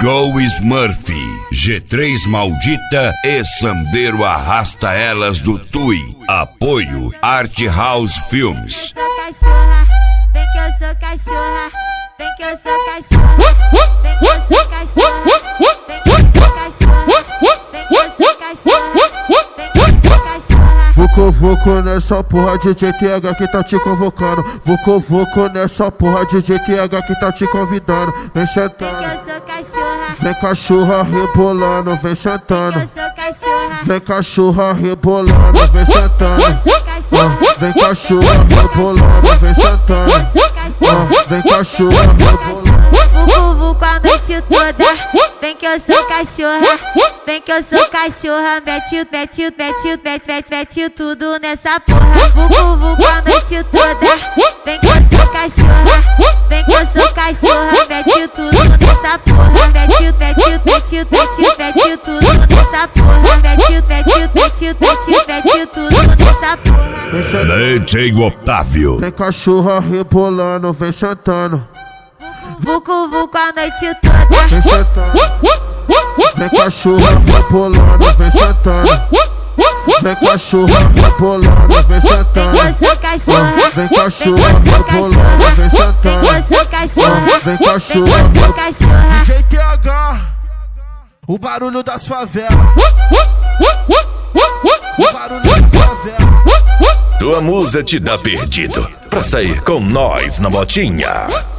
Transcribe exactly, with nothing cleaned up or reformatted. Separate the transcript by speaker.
Speaker 1: Go Smurf, G três Maldita e Sandeiro Arrasta Elas do Tui. Apoio Art House Filmes.
Speaker 2: Eu sou cachorra, vem que eu sou cachorra, vem que eu sou cachorra, vem que eu sou cachorra, vem que eu sou cachorra, vem que eu sou cachorra, vem que eu sou cachorra.
Speaker 3: Vucu vucu nessa porra, D J T H que tá te convocando. Vucu vucu nessa porra, D J T H que tá te convidando. Vem sentando,
Speaker 2: Vem que eu sou cachorra,
Speaker 3: vem cachorra rebolando, vem sentando.
Speaker 2: eu sou cachorra,
Speaker 3: Vem cachorra rebolando, vem sentando. Ah, vem cachorra rebolando, vem sentando. Ah, vem cachorra rebolando.
Speaker 2: Vucu vucu a noite toda, vem que eu sou cachorra, vem que eu sou cachorra, mete o, mete o, mete o, mete, mete, mete tudo nessa porra. Vucu vucu a noite toda, vem que eu sou cachorra, vem que eu sou cachorra, mete tudo nessa porra. Mete o, mete o, mete o, mete o, mete tudo nessa porra. Mete o, mete o, mete o, mete o, mete tudo nessa porra.
Speaker 1: D J Otávio.
Speaker 3: Vem cachorra rebolando, vem sentando.
Speaker 2: Vucu vucu a noite toda,
Speaker 3: Vem sentando. Vem cachorra rebolando, vem sentando. Vem cachorra rebolando, vem sentando.
Speaker 2: eu sou cachorra,
Speaker 3: Vem cachorra rebolando, vem sentando.
Speaker 2: eu sou cachorra,
Speaker 3: Vem
Speaker 2: eu
Speaker 3: cachorra
Speaker 2: sou cachorra.
Speaker 3: D J T H, o barulho das favelas. O barulho das favelas.
Speaker 4: Tua musa te dá perdido pra sair com nós na motinha.